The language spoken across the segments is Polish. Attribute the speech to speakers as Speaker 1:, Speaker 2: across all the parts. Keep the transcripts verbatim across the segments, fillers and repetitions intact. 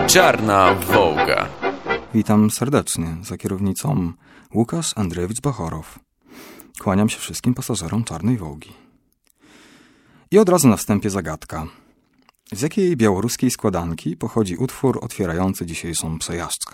Speaker 1: Czarna Wołga.
Speaker 2: Witam serdecznie, za kierownicą Łukasz Andrzejewicz Bachorow. Kłaniam się wszystkim pasażerom Czarnej Wołgi. I od razu na wstępie zagadka. Z jakiej białoruskiej składanki pochodzi utwór otwierający dzisiejszą przejażdżkę?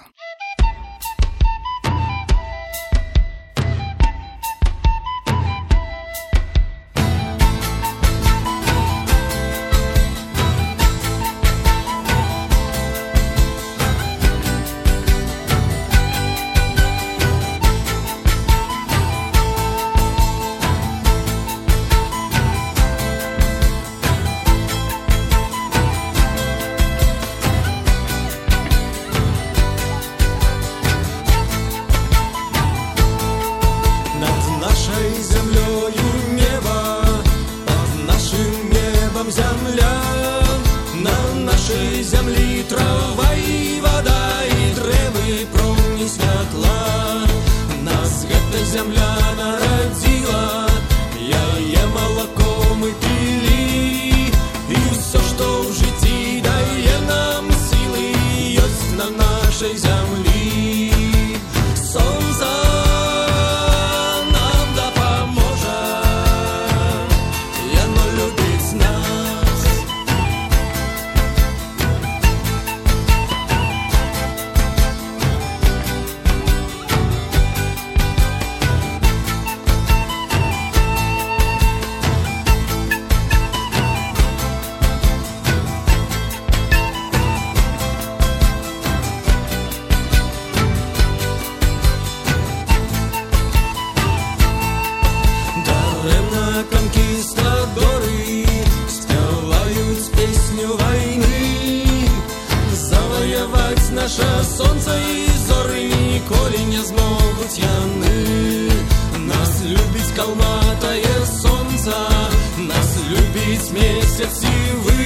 Speaker 3: Nasze słońce i zory nikoли nie zmogą jany. Nas lubić kalmataje słońca, nas lubić miesiąc i wy.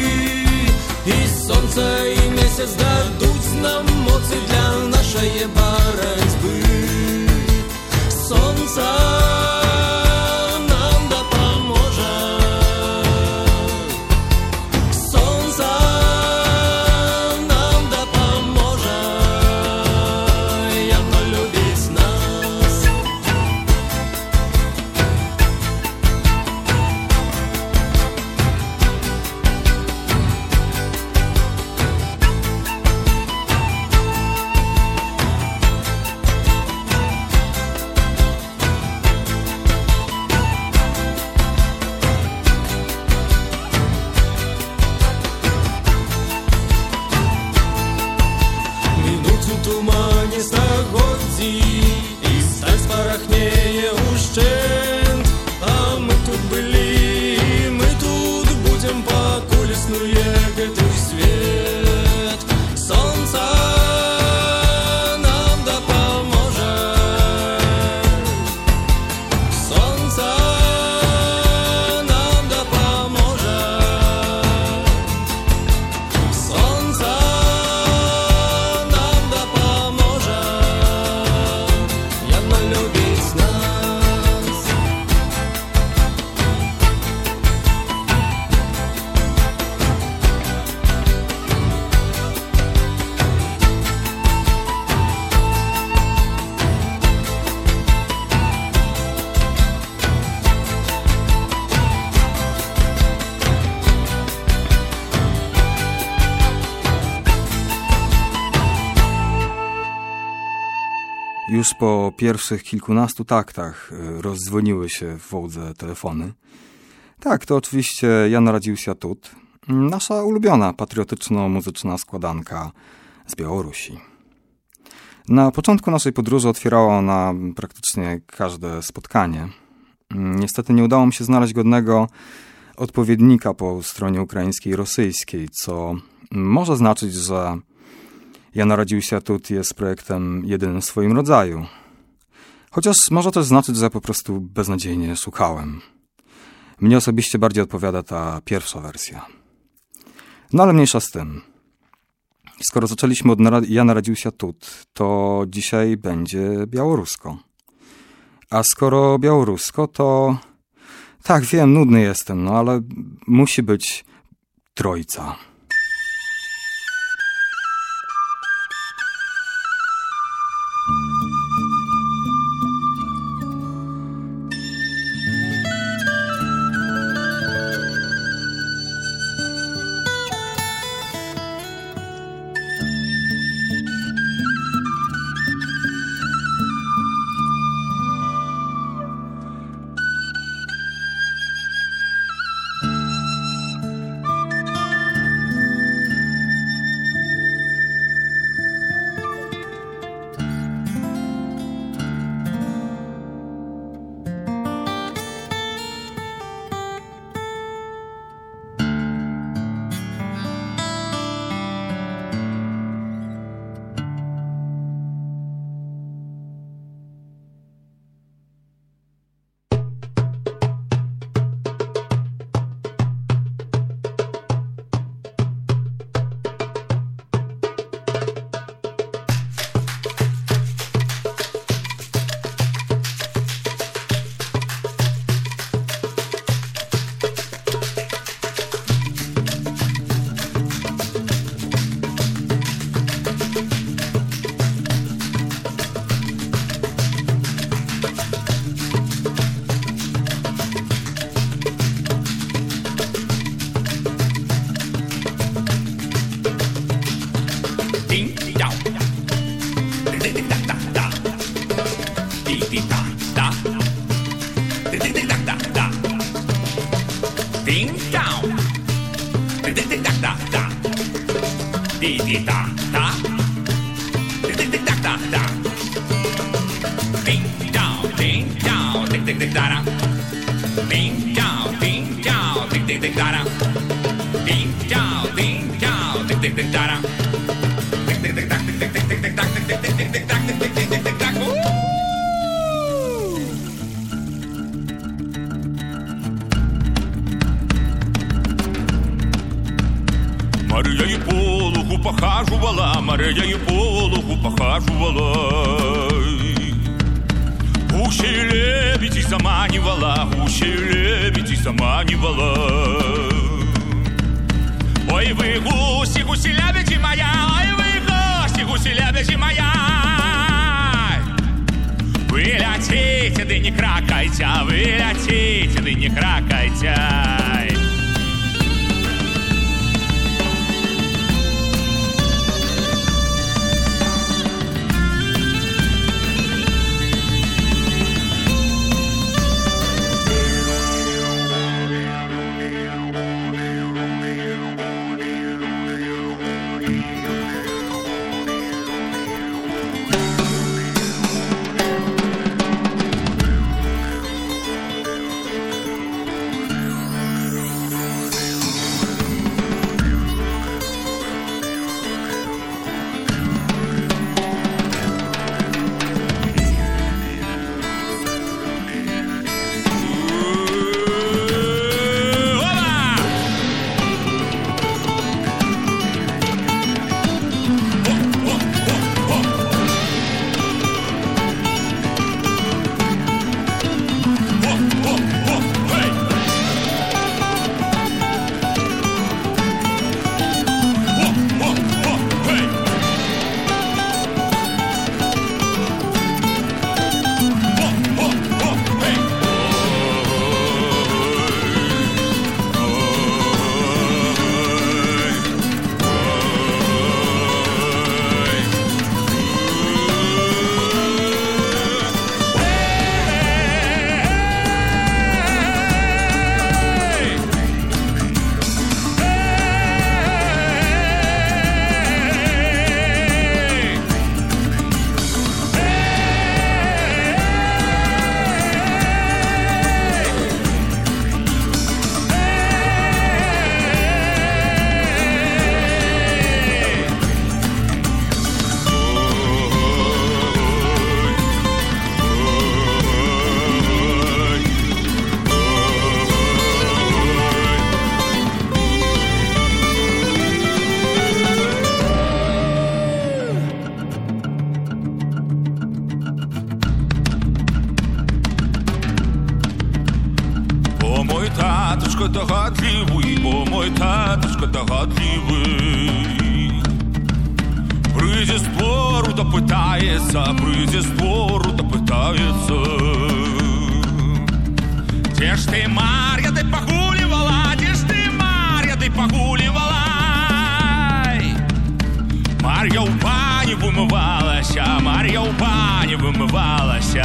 Speaker 3: I słońce i miesiąc dадут nam mocy dla naszej борьбы. Słońca nam da pomoże. Тумanie заходzi i stal sparachnieje uszczęt. A my тут byli, my тут будем, покуль снує гэтых свет. Солнце нам да pomoże. Солнце нам да pomoże. Солнце
Speaker 2: Już po pierwszych kilkunastu taktach rozdzwoniły się w Wołdze telefony. Tak, to oczywiście Jan Radziłsia Tut, nasza ulubiona patriotyczno-muzyczna składanka z Białorusi. Na początku naszej podróży otwierała ona praktycznie każde spotkanie. Niestety nie udało mi się znaleźć godnego odpowiednika po stronie ukraińskiej i rosyjskiej, co może znaczyć, że Jan Radziłsia Tut jest projektem jedynym w swoim rodzaju. Chociaż może też znaczyć, że po prostu beznadziejnie szukałem. Mnie osobiście bardziej odpowiada ta pierwsza wersja. No ale mniejsza z tym. Skoro zaczęliśmy od Jana Radziłsia Tut, to dzisiaj będzie białorusko. A skoro białorusko, to... Tak, wiem, nudny jestem, no ale musi być Trójca.
Speaker 1: ding down, ding ding ding da da da, dee dee da da, ding ding ding da da da, ding down, ding down, ding ding ding da da, ding down, ding down, ding ding ding da da, ding down, ding down, ding ding ding da da, ding ding ding da, ding ding ding ding ding da, ding ding ding ding da, ding ding ding ding da. Марья и по лугу похаживала, Марья и по лугу похаживала. Гуси лебедей заманивала, гуси лебедей заманивала. Ой вы гуси, гуси лебеди моя, ой вы гуси, гуси лебеди моя. Вы летите, да не кракайте, вы летите, да не кракайте. Догадливый, о мой татушка догадливый. Прийти з двору да питається, прийти з двору да питається. Де ж ти, Мар'я, ти погулювала, де ж ти, Мар'я, ти погулювала? Мар'я у бані вимивалася, Мар'я у бані вимивалася.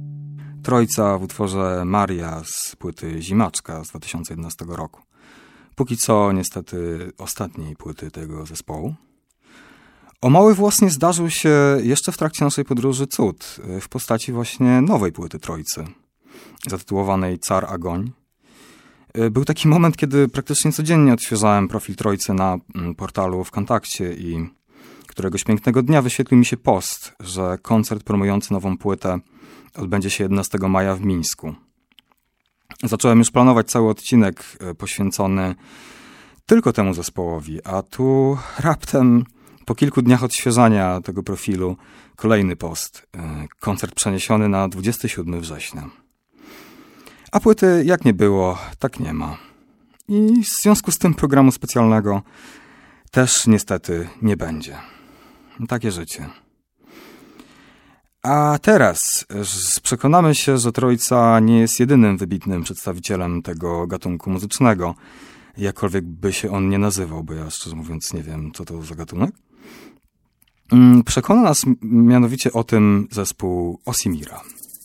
Speaker 2: Trójca w utworze Maria z płyty Zimaczka z dwa tysiące jedenastego roku. póki co niestety ostatniej płyty tego zespołu. O mały włos nie zdarzył się jeszcze w trakcie naszej podróży cud w postaci właśnie nowej płyty Trójcy, zatytułowanej Car Agoń. Był taki moment, kiedy praktycznie codziennie odświeżałem profil Trójcy na portalu WKontakcie i któregoś pięknego dnia wyświetlił mi się post, że koncert promujący nową płytę odbędzie się jedenastego maja w Mińsku. Zacząłem już planować cały odcinek poświęcony tylko temu zespołowi, a tu raptem po kilku dniach odświeżania tego profilu kolejny post. Koncert przeniesiony na dwudziestego siódmego września. A płyty jak nie było, tak nie ma. I w związku z tym programu specjalnego też niestety nie będzie. Takie życie. A teraz przekonamy się, że Trójca nie jest jedynym wybitnym przedstawicielem tego gatunku muzycznego, jakkolwiek by się on nie nazywał, bo ja szczerze mówiąc nie wiem, co to za gatunek. Przekona nas mianowicie o tym zespół Osimira.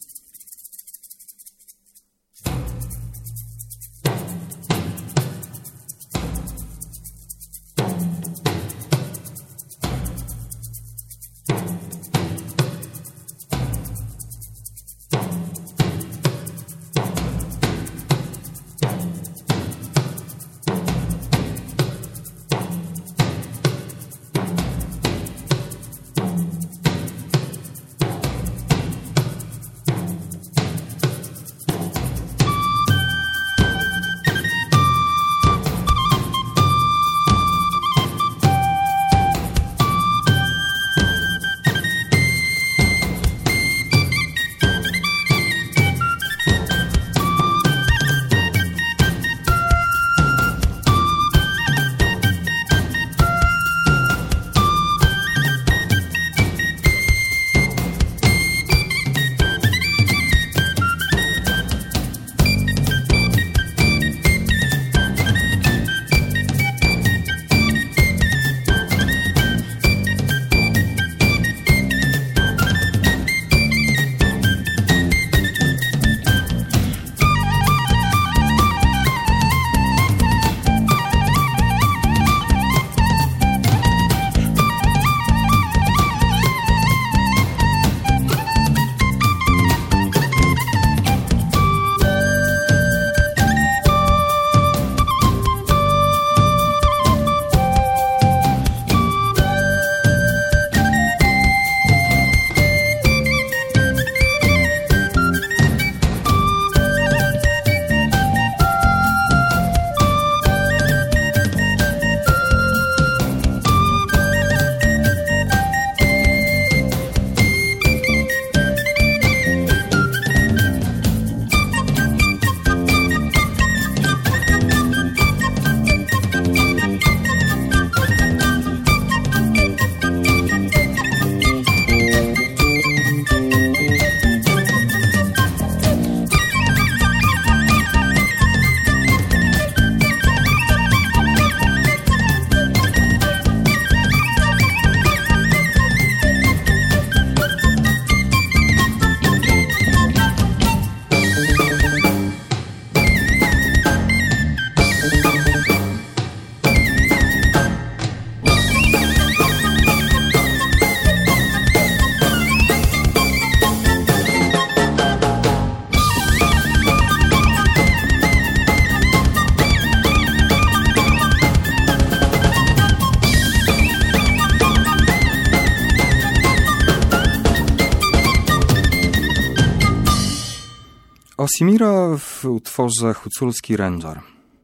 Speaker 2: Osimira w utworze Huculski Rężar.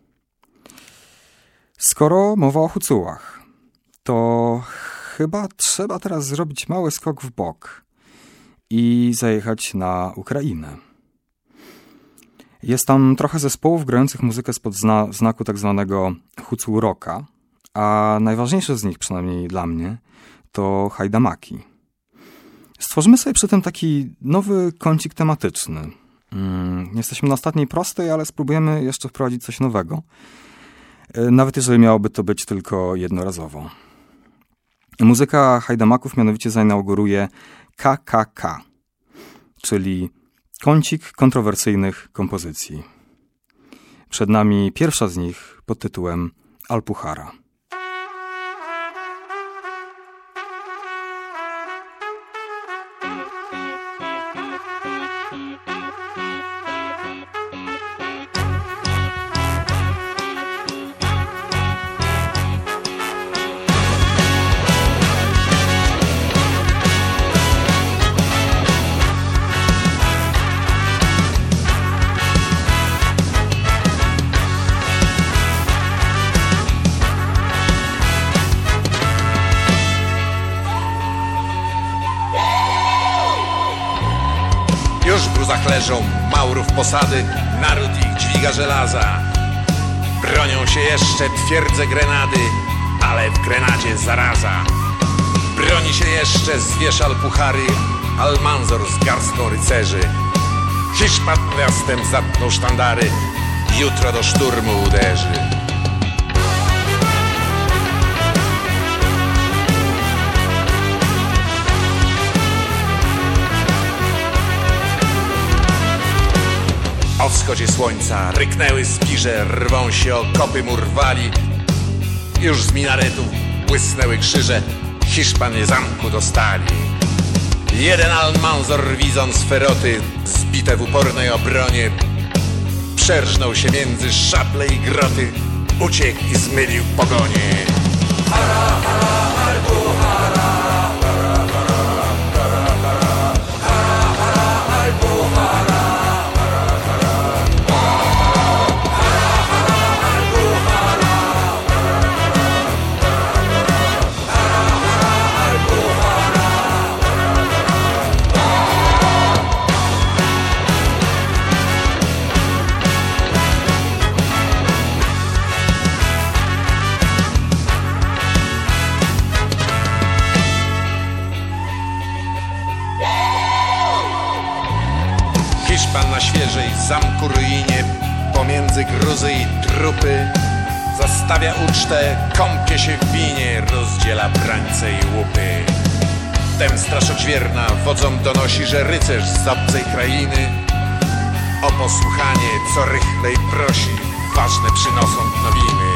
Speaker 2: Skoro mowa o Hucułach, to chyba trzeba teraz zrobić mały skok w bok i zajechać na Ukrainę. Jest tam trochę zespołów grających muzykę spod zna- znaku tak zwanego Hucuł Rocka, a najważniejszy z nich, przynajmniej dla mnie, to Hajdamaki. Stworzymy sobie przy tym taki nowy kącik tematyczny. Hmm, jesteśmy na ostatniej prostej, ale spróbujemy jeszcze wprowadzić coś nowego. Nawet jeżeli miałoby to być tylko jednorazowo. Muzyka Hajdamaków mianowicie zainauguruje K K K, czyli kącik kontrowersyjnych kompozycji. Przed nami pierwsza z nich pod tytułem Alpujarra.
Speaker 1: Już w gruzach leżą Maurów posady, naród ich dźwiga żelaza. Bronią się jeszcze twierdze Grenady, ale w Grenadzie zaraza. Broni się jeszcze zwierz Alpujarry, Almanzor z garstką rycerzy. Hiszpan miastem zatnął sztandary, jutro do szturmu uderzy. O wschodzie słońca ryknęły spirze, rwą się okopy murwali. Już z minaretów błysnęły krzyże, Hiszpanie zamku dostali. Jeden Almanzor, widząc feroty zbite w upornej obronie, przerżnął się między szable i groty, uciekł i zmylił pogonię. Hara, hara, Alpujarra. Hiszpan na świeżej zamku ruinie, pomiędzy gruzy i trupy, zastawia ucztę, kąpie się w winie, rozdziela brańce i łupy. Wtem straż odźwierna wodzom donosi, że rycerz z obcej krainy o posłuchanie co rychlej prosi, ważne przynosą nowiny.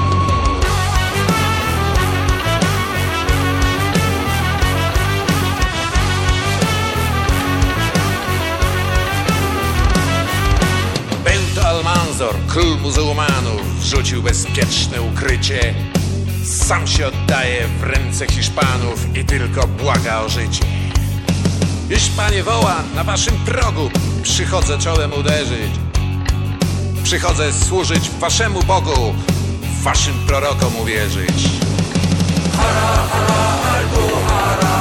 Speaker 1: Almanzor, król muzułmanów, rzucił bezpieczne ukrycie. Sam się oddaje w ręce Hiszpanów i tylko błaga o życie. Hiszpanie woła, na waszym progu przychodzę czołem uderzyć. Przychodzę służyć waszemu Bogu, waszym prorokom uwierzyć. Hara, hara, Alpujarra.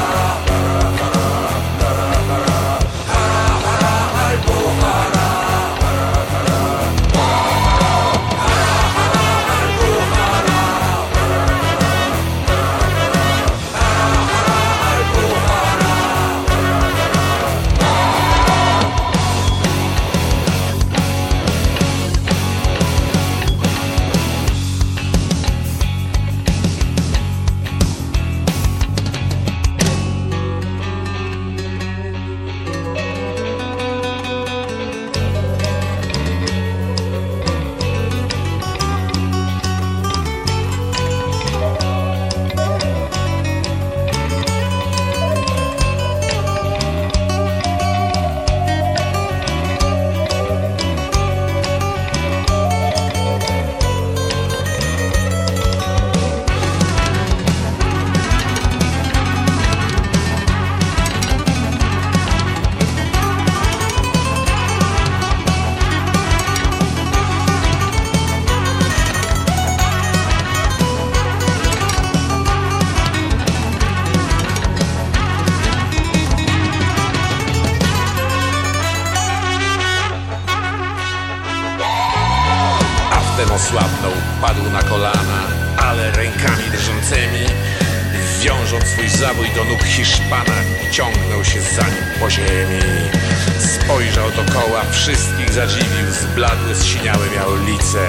Speaker 1: Osłabnął, padł na kolana, ale rękami drżącymi, wiążąc swój zabój do nóg Hiszpana, ciągnął się za nim po ziemi. Spojrzał dokoła, wszystkich zadziwił, zbladłe, zsiniałe miał lice.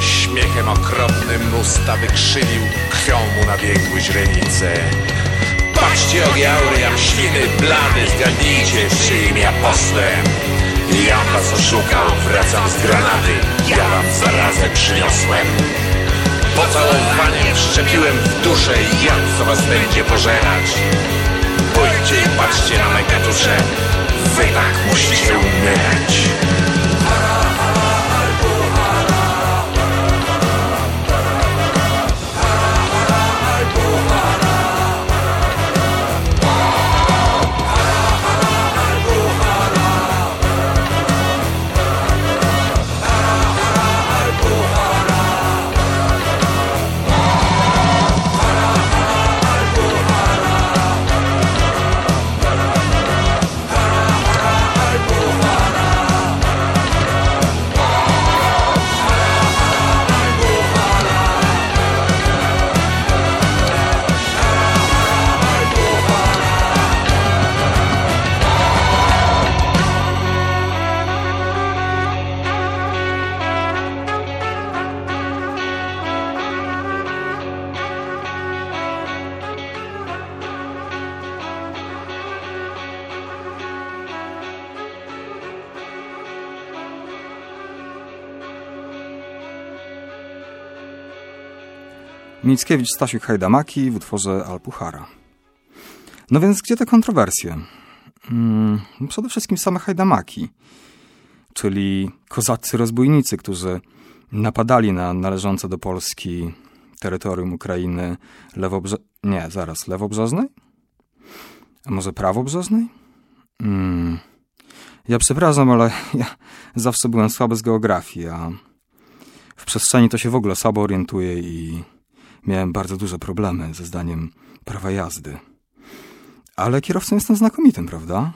Speaker 1: Śmiechem okropnym usta wykrzywił, krwią mu nabiegły źrenice.
Speaker 4: Patrzcie, ogiałry, ja mśliny blady, zgadnijcie, czyim ja poslem. Ja was oszukał, wracam z Granady, ja wam zarazę przyniosłem. Pocałowaniem wszczepiłem w duszę jad, co was będzie pożerać. Pójdźcie i patrzcie na me katusze, wy tak musicie umierać.
Speaker 2: Mickiewicz, Stasiuk, Hajdamaki w utworze Alpuchara. No więc gdzie te kontrowersje? Hmm, przede wszystkim same Hajdamaki, czyli kozacy rozbójnicy, którzy napadali na należące do Polski terytorium Ukrainy lewobrze... Nie, zaraz, lewobrzeżnej? A może prawobrzeżnej? Hmm. Ja przepraszam, ale ja zawsze byłem słaby z geografii, a w przestrzeni to się w ogóle słabo orientuję i miałem bardzo duże problemy ze zdaniem prawa jazdy. Ale kierowcą jestem znakomitym, prawda?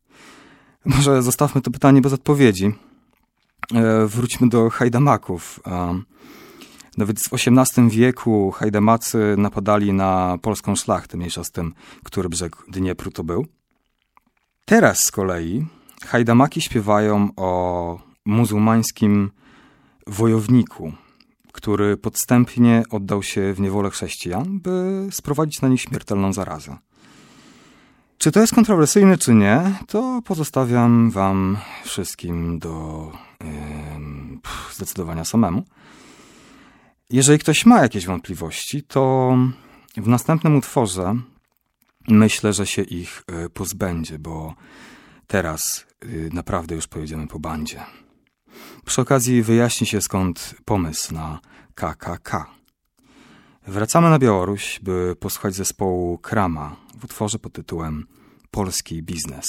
Speaker 2: Może zostawmy to pytanie bez odpowiedzi. E, wróćmy do Hajdamaków. E, no więc w osiemnastym wieku Hajdamacy napadali na polską szlachtę, mniejsza z tym, który brzeg Dniepru to był. Teraz z kolei Hajdamaki śpiewają o muzułmańskim wojowniku, który podstępnie oddał się w niewolę chrześcijan, by sprowadzić na nich śmiertelną zarazę. Czy to jest kontrowersyjne, czy nie, to pozostawiam wam wszystkim do yy, zdecydowania samemu. Jeżeli ktoś ma jakieś wątpliwości, to w następnym utworze myślę, że się ich yy, pozbędzie, bo teraz yy, naprawdę już pojedziemy po bandzie. Przy okazji wyjaśni się, skąd pomysł na K K K. Wracamy na Białoruś, by posłuchać zespołu Krama w utworze pod tytułem Polski biznes.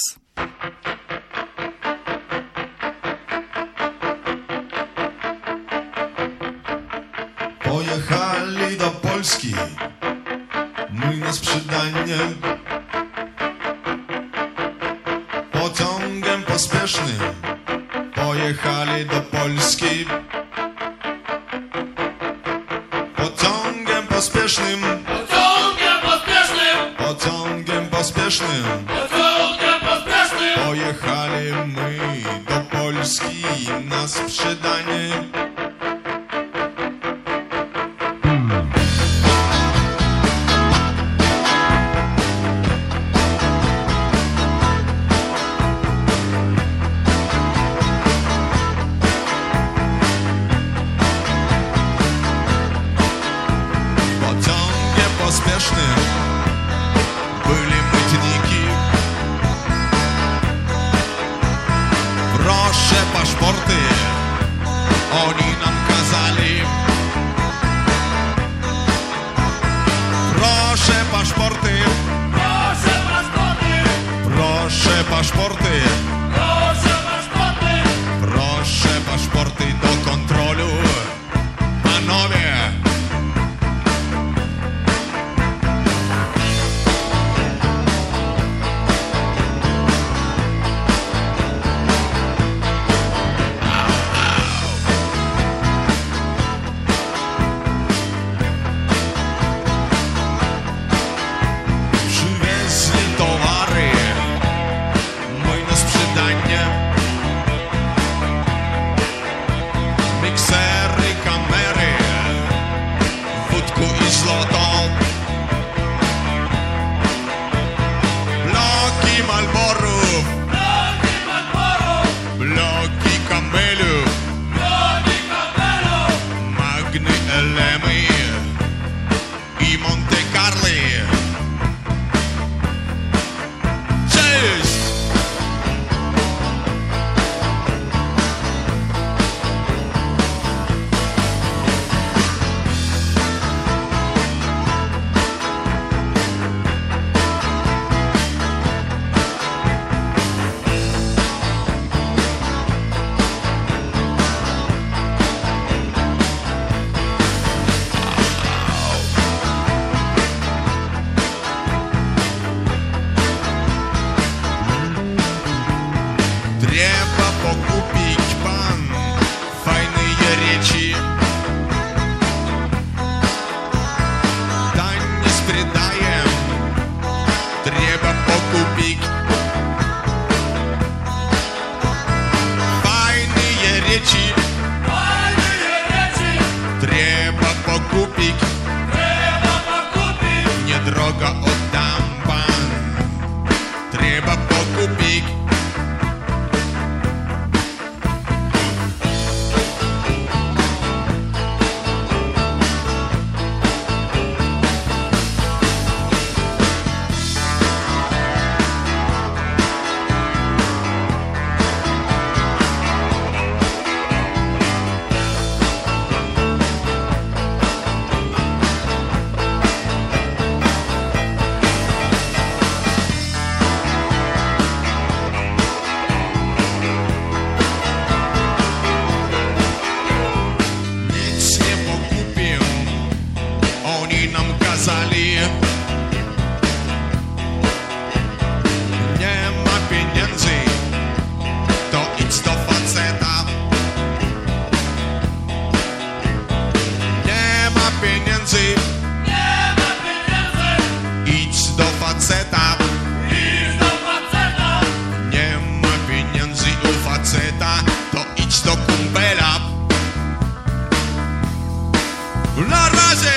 Speaker 5: Pojechali do Polski, my na sprzedanie, pociągiem pospiesznym. Pojechali do Polski pociągiem pospiesznym,
Speaker 3: Pociągiem pospiesznym,
Speaker 5: pociągiem pospiesznym.
Speaker 3: pociągiem pospiesznym.
Speaker 5: Pojechali my do Polski na sprzedanie. Byli mytniki. Proszę paszporty, oni nam kazali. Proszę paszporty,
Speaker 3: Proszę paszporty,
Speaker 5: proszę paszporty,
Speaker 3: proszę paszporty.
Speaker 5: proszę paszporty do kontrolu. Panowie, przywieźli towary, my na Элемы и Монте-Карлы. Шесть! Треба покупить пан файные речи, да не спредаем. Треба покупить файные речи, треба покупить, недорого отдам пан. Треба покупить. Na razie!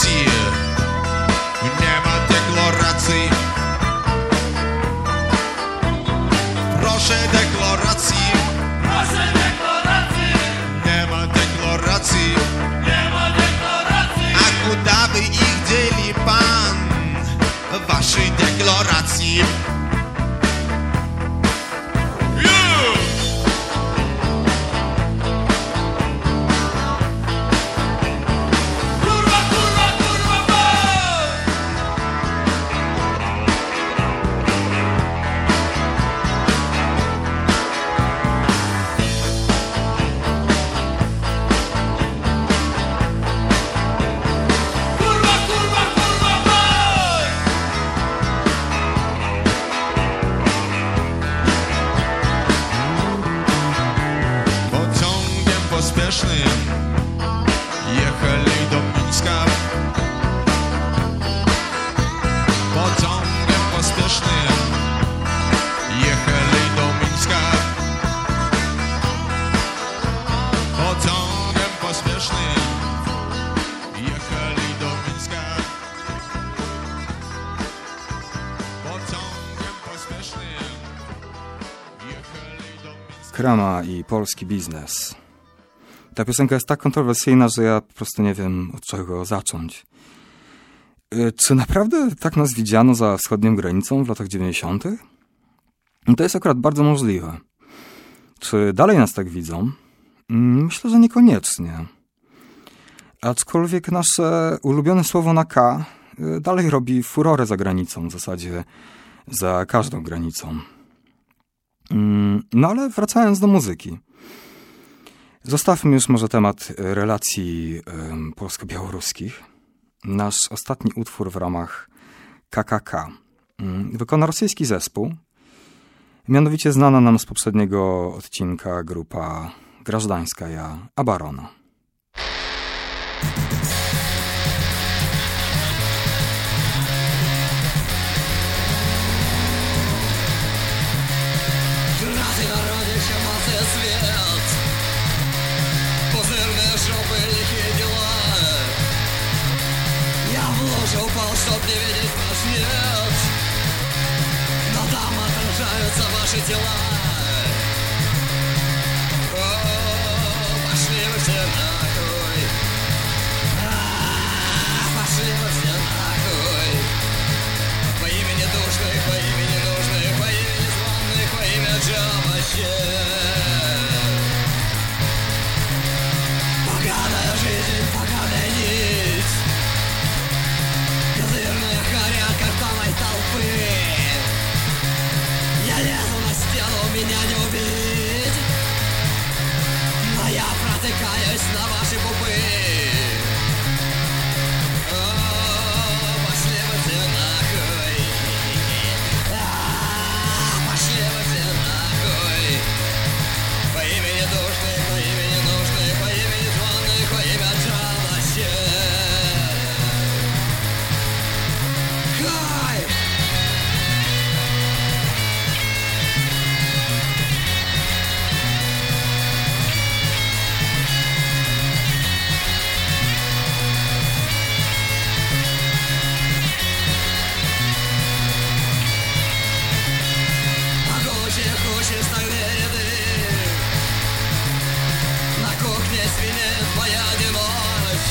Speaker 5: декларації, нема декларації. Proszę deklaracji,
Speaker 3: proszę deklaracji,
Speaker 5: нема декларації.
Speaker 3: nie ma deklaracji.
Speaker 5: A куда by ich dzieli pan waszej deklaracji?
Speaker 3: Kurwa, kurwa, kurwa, mać! Kurwa, kurwa, kurwa, mać!
Speaker 5: Pociągiem pospiesznym jechali do Mińska. Pociągiem pospiesznym jechali do Mińska. Pociągiem pospiesznym jechali do Mińska. Pociągiem pospiesznym jechali do Mińska.
Speaker 2: Krama i polski biznes. Ta piosenka jest tak kontrowersyjna, że ja po prostu nie wiem, od czego zacząć. Y, Czy naprawdę tak nas widziano za wschodnią granicą w latach dziewięćdziesiątych? To jest akurat bardzo możliwe. Czy dalej nas tak widzą? Mm, Myślę, że niekoniecznie. Aczkolwiek nasze ulubione słowo na K y, dalej robi furorę za granicą, w zasadzie za każdą granicą. Mm, No ale wracając do muzyki. Zostawmy już może temat relacji em, polsko-białoruskich. Nasz ostatni utwór w ramach K K K mm, wykona rosyjski zespół, mianowicie znana nam z poprzedniego odcinka grupa Grażdańskaja Abarona.
Speaker 3: Razy narodzie się mocy świat, позырные шопы, лихие дела. Я в лужу упал, чтоб не видеть ваш нет, но там отражаются ваши тела. О, пошли вы все нахуй. А, пошли вы все нахуй. По имени душных, по имени нужных, по имени звонных, по имя Джабаще. Поганая жизнь, поганая нить, козырная харя картонной толпы. Я лезу на стену, меня не убить, но я протыкаюсь на ваши пупы. О, пошли вы все нахуй. А, пошли вы все нахуй. По имени душных, по имени нужных, по имени звонных, по имя Джабаще. Хай! Могучие кучи стальные ряды, на кухне свинеет моя ночь.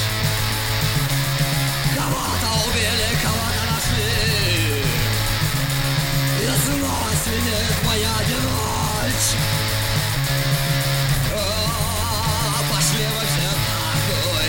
Speaker 3: Кого-то убили, кого-то нашли, и снова свинеет моя ночь. О, пошли вы все нахуй.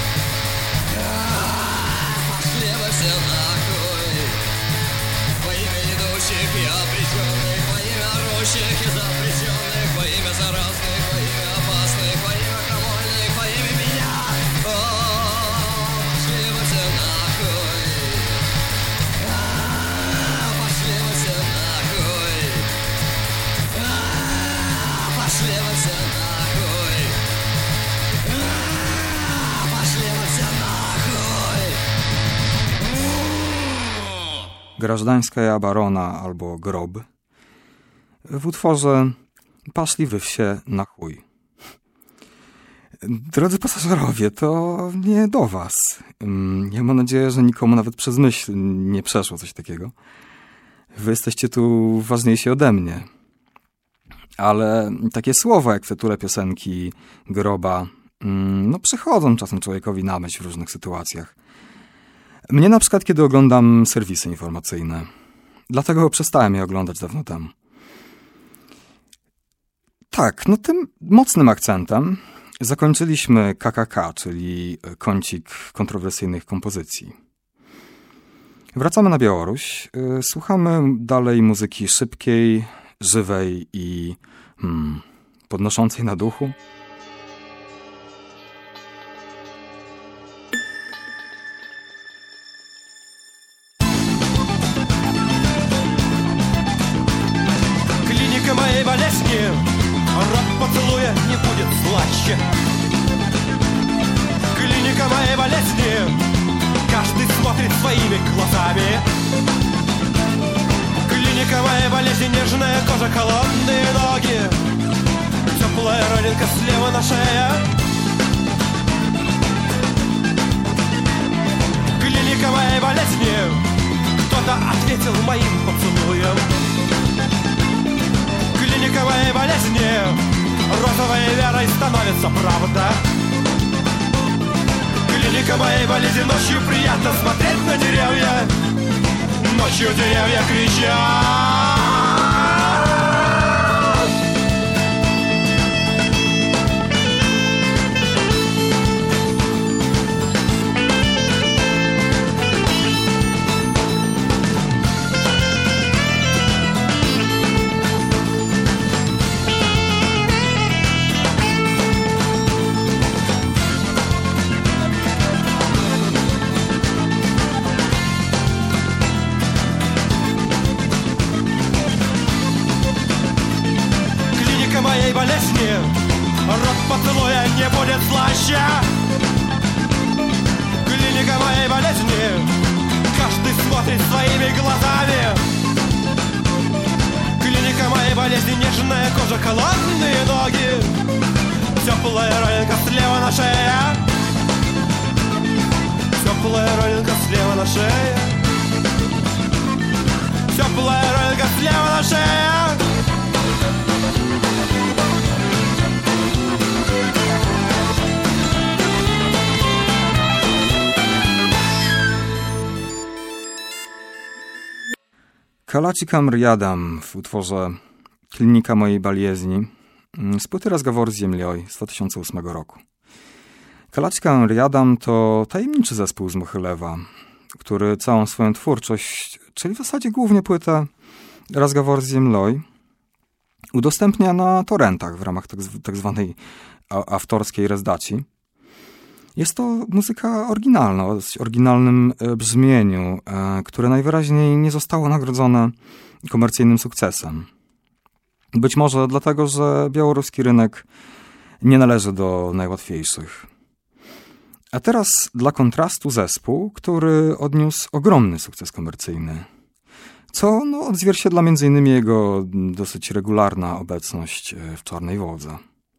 Speaker 3: А, пошли вы все нахуй. Во имя идущих и обреченных, во имя орущих и запрещенных, во имя заразных, во имя опасных, во имя крамольных, во имя меня. О, пошли вы все нахуй. А, пошли вы все нахуй. А, пошли вы все нахуй. А, пошли вы все нахуй.
Speaker 2: Grażdańskaja Abarona albo Grob w utworze Paszli wy wsie na chuj. Drodzy pasażerowie, to nie do was. Ja mam nadzieję, że nikomu nawet przez myśl nie przeszło coś takiego. Wy jesteście tu ważniejsi ode mnie. Ale takie słowa jak w tytule piosenki Groba, no przychodzą czasem człowiekowi na myśl w różnych sytuacjach. Mnie na przykład, kiedy oglądam serwisy informacyjne. Dlatego przestałem je oglądać dawno temu. Tak, no tym mocnym akcentem zakończyliśmy K K K, czyli kącik kontrowersyjnych kompozycji. Wracamy na Białoruś. Słuchamy dalej muzyki szybkiej, żywej i hmm, podnoszącej na duchu.
Speaker 3: Клиника моей болезни, рот поцелуя не будет слаще. Клиника моей болезни, каждый смотрит своими глазами. Клиника моей болезни, нежная кожа, холодные ноги, теплая родинка слева на шее. Клиника моей болезни, кто-то ответил моим поцелуем. Клиника моей болезни, розовой верой становится правда. Клиника моей болезни, ночью приятно смотреть на деревья. Ночью деревья кричат. Болезни, рот поцелуя не будет слаще. Клиника моей болезни, каждый смотрит своими глазами. Клиника моей болезни, нежная кожа, холодные ноги, теплая родинка слева на шее. Теплая родинка слева на шее. Теплая родинка слева на шее.
Speaker 2: Kalachika Mriadam w utworze Klinika mojej baliezni z płyty Razgovor z Zemlioj z dwa tysiące ósmego roku. Kalachika Mriadam to tajemniczy zespół z Mochylewa, który całą swoją twórczość, czyli w zasadzie głównie płytę Razgovor z Zemlioj, udostępnia na torrentach w ramach tak zwanej autorskiej rezdaci. Jest to muzyka oryginalna, o oryginalnym brzmieniu, które najwyraźniej nie zostało nagrodzone komercyjnym sukcesem. Być może dlatego, że białoruski rynek nie należy do najłatwiejszych. A teraz dla kontrastu zespół, który odniósł ogromny sukces komercyjny, co no, odzwierciedla między innymi jego dosyć regularna obecność w Czarnej Wodze.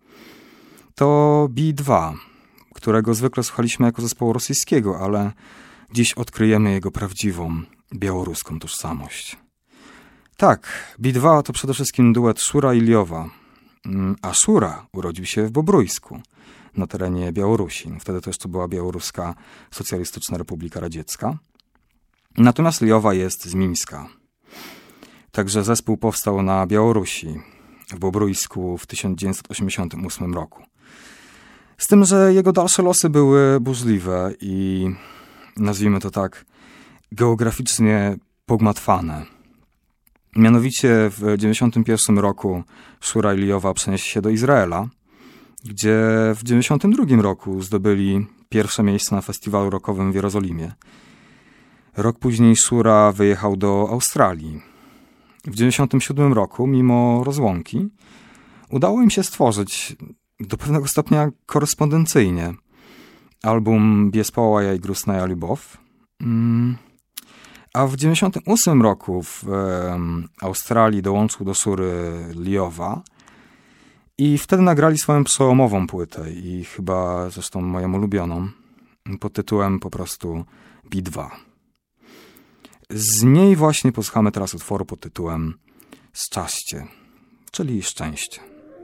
Speaker 2: To B dwa, którego zwykle słuchaliśmy jako zespołu rosyjskiego, ale dziś odkryjemy jego prawdziwą, białoruską tożsamość. Tak, B dwa to przede wszystkim duet Szura i Liowa, a Szura urodził się w Bobrójsku, na terenie Białorusi. Wtedy to jeszcze była Białoruska Socjalistyczna Republika Radziecka. Natomiast Liowa jest z Mińska. Także zespół powstał na Białorusi, w Bobrójsku w tysiąc dziewięćset osiemdziesiątym ósmym roku. Z tym, że jego dalsze losy były burzliwe i, nazwijmy to tak, geograficznie pogmatwane. Mianowicie w dziewięćdziesiątym pierwszym roku Szura i Liowa przenieśli się do Izraela, gdzie w dziewięćdziesiątym drugim roku zdobyli pierwsze miejsce na festiwalu rockowym w Jerozolimie. Rok później Szura wyjechał do Australii. W dziewięćdziesiątym siódmym roku, mimo rozłąki, udało im się stworzyć do pewnego stopnia korespondencyjnie album Biespołaja i Grusnaja Lubow. A w dziewięćdziesiątym ósmym roku w Australii dołączył do Szury Liowa I wtedy nagrali swoją przełomową płytę i chyba zresztą moją ulubioną pod tytułem po prostu Bitwa. Z niej właśnie posłuchamy teraz utworu pod tytułem Szczęście, czyli szczęście.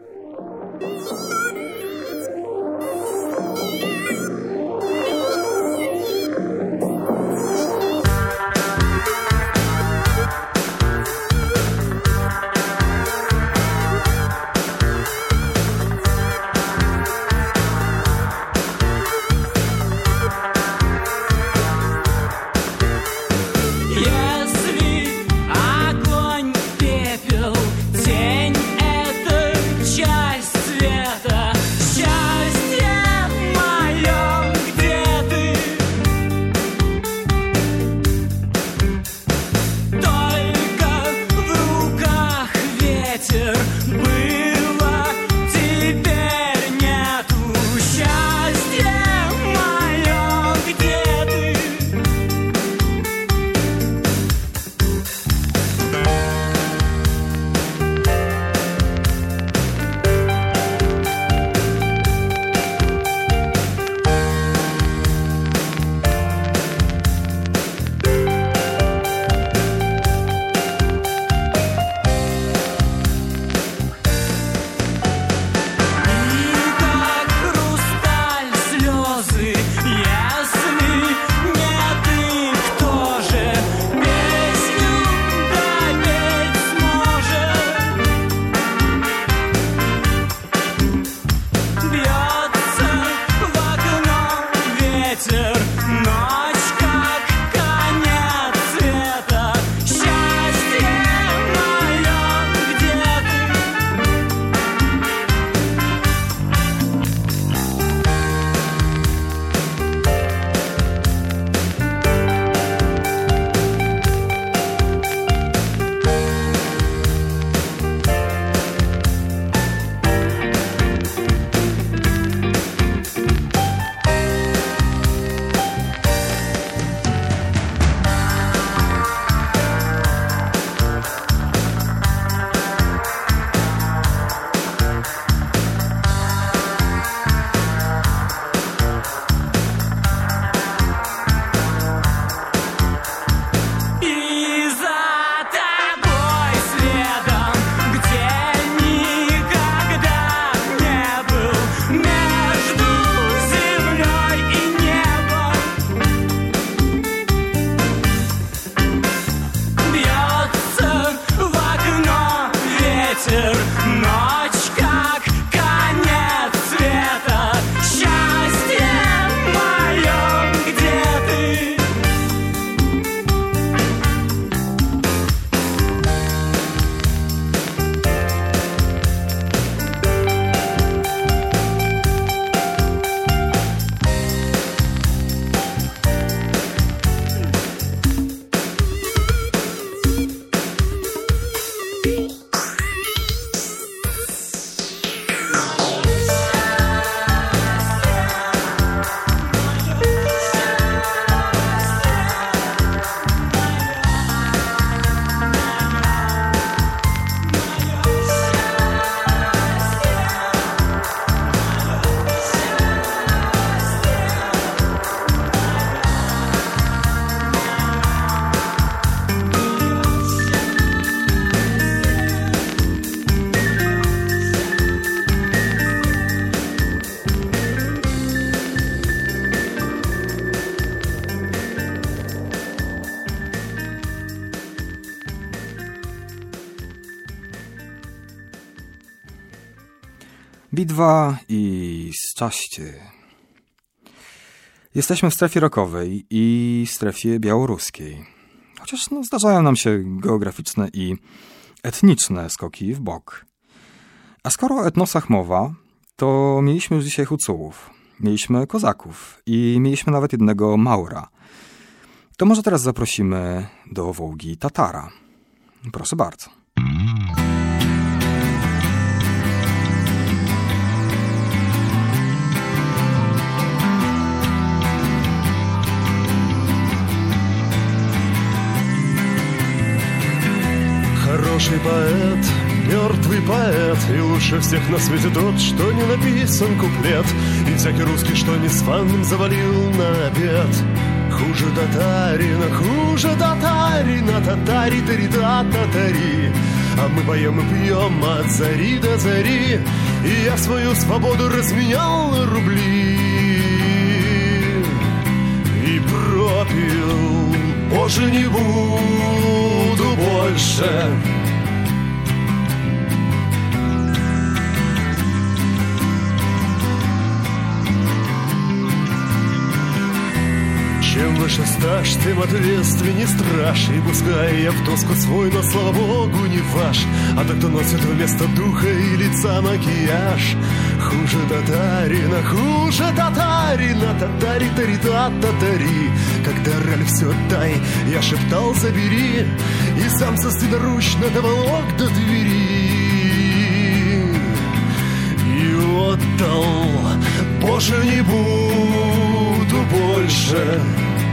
Speaker 2: Bitwa i Szczęście. Jesteśmy w strefie rockowej i strefie białoruskiej. Chociaż no, zdarzają nam się geograficzne i etniczne skoki w bok. A skoro o etnosach mowa, to mieliśmy już dzisiaj Hucułów, mieliśmy Kozaków i mieliśmy nawet jednego Maura. To może teraz zaprosimy do Wołgi Tatara. Proszę bardzo.
Speaker 6: Хороший поэт мертвый поэт, и лучше всех на свете тот, что не написан куплет, и всякий русский, что не с ванным завалил на обед. Хуже татарина, хуже татарина, татари, тари, да, татари. А мы поем и пьем от зари до зари, и я свою свободу разменял на рубли. И пропил, Боже, не буду больше. Чем выше стаж, тем ответственней страж. И пускай я в тоску свой, но, слава богу, не ваш. А тот, кто носит вместо духа и лица макияж. Хуже татарина, хуже татарина, татари, тари, да, татари. Когда раль все дай, я шептал забери, и сам собственноручно доволок до двери. И отдал, Боже, не буду больше.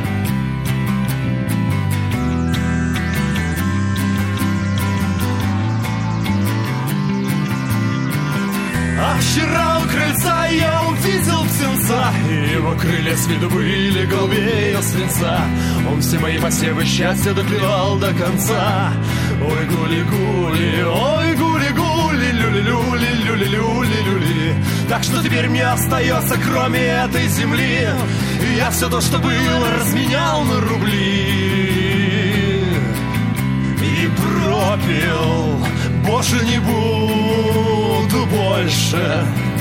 Speaker 6: А вчера у крыльца я увидел птенца, и его крылья с виду были голубее свинца. Он все мои посевы счастья доклевал до конца. Ой, гули-гули, ой, гули-гули, люли-люли, люли-люли-люли. Так что теперь мне остается, кроме этой земли, и я все то, что было, разменял на рубли. И пропил, Боже, не буду больше.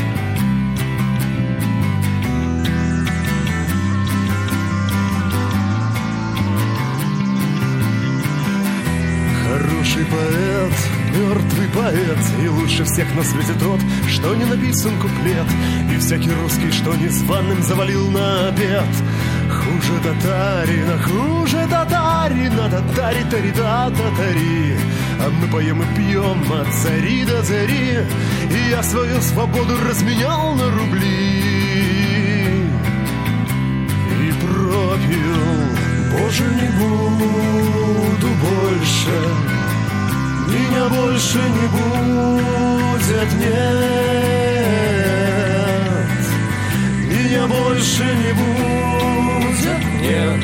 Speaker 6: Хороший поэт, мертвый поэт, и лучше всех на свете тот, что не написан куплет, и всякий русский, что не званым завалил на обед. Хуже татарина, хуже татарина, татари, тари, да, татари. А мы поем и пьем от зари до зари, и я свою свободу разменял на рубли. И пропил, Боже, не буду больше. Меня больше не будет, нет. Меня больше не будет, нет.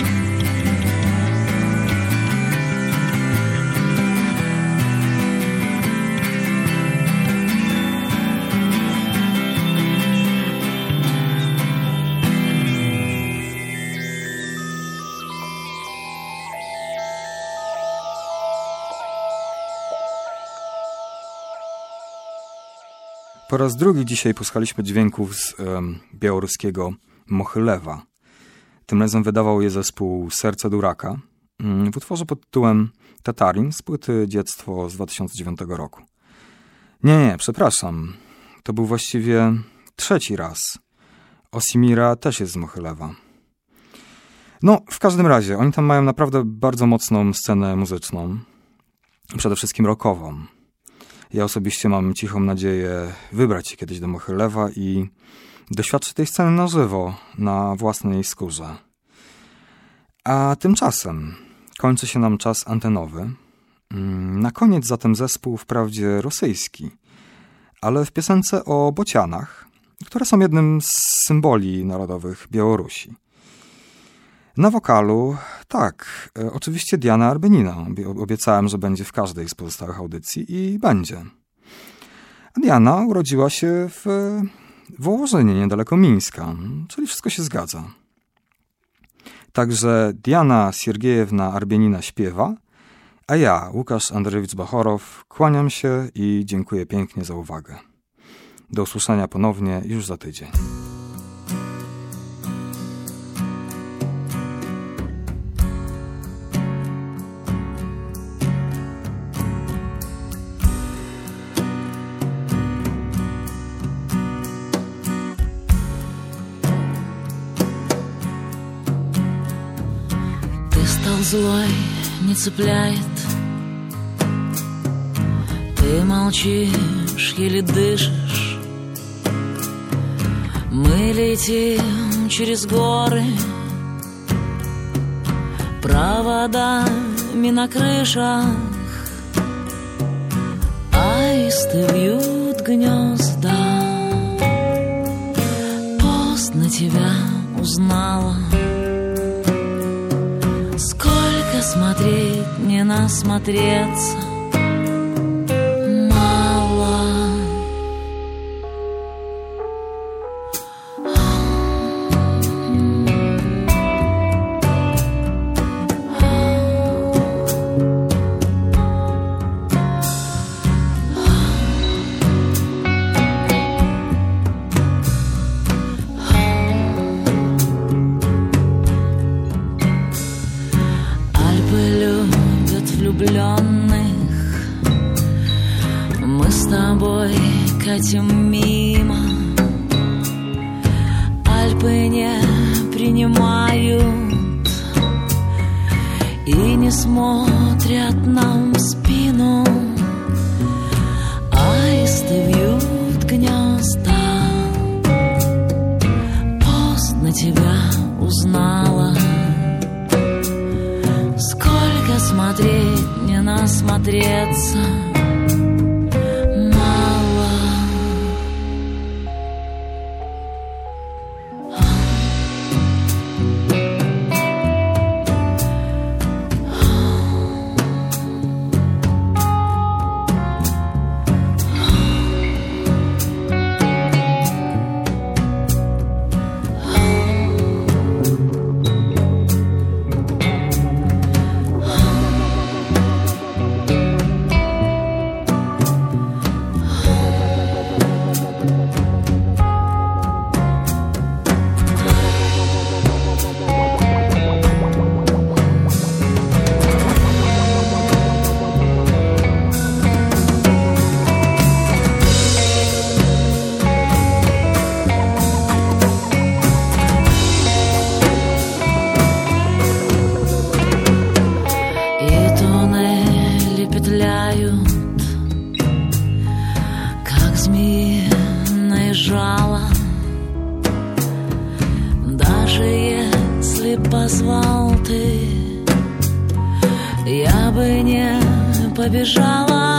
Speaker 2: Po raz drugi dzisiaj posłuchaliśmy dźwięków z um, białoruskiego Mochylewa. Tym razem wydawał je zespół Serce Duraka um, w utworze pod tytułem Tatarin z płyty Dziectwo z dwa tysiące dziewiątego roku. Nie, nie, przepraszam. To był właściwie trzeci raz. Osimira też jest z Mochylewa. No, w każdym razie, oni tam mają naprawdę bardzo mocną scenę muzyczną. Przede wszystkim rockową. Ja osobiście mam cichą nadzieję wybrać się kiedyś do Mochylewa i doświadczyć tej sceny na żywo, na własnej skórze. A tymczasem kończy się nam czas antenowy. Na koniec zatem zespół wprawdzie rosyjski, ale w piosence o bocianach, które są jednym z symboli narodowych Białorusi. Na wokalu, tak, oczywiście Diana Arbenina. Obiecałem, że będzie w każdej z pozostałych audycji i będzie. A Diana urodziła się w Wołożynie, niedaleko Mińska, czyli wszystko się zgadza. Także Diana Siergiejewna Arbenina śpiewa, a ja, Łukasz Andrzejewicz Bachorow, kłaniam się i dziękuję pięknie za uwagę. Do usłyszenia ponownie już za tydzień.
Speaker 7: Злой не цепляет. Ты молчишь, еле дышишь. Мы летим через горы, проводами на крышах, а Аисты вьют гнезда. Поздно тебя узнала. Сколько смотреть, не насмотреться. Мы с тобой катим мимо. Альпы не принимают и не смотрят нам в спину. Аисты вьют гнезда. Поздно тебя узнала. Сколько смотреть, не насмотреться. Как змеиное жало. Даже если позвал ты, я бы не побежала.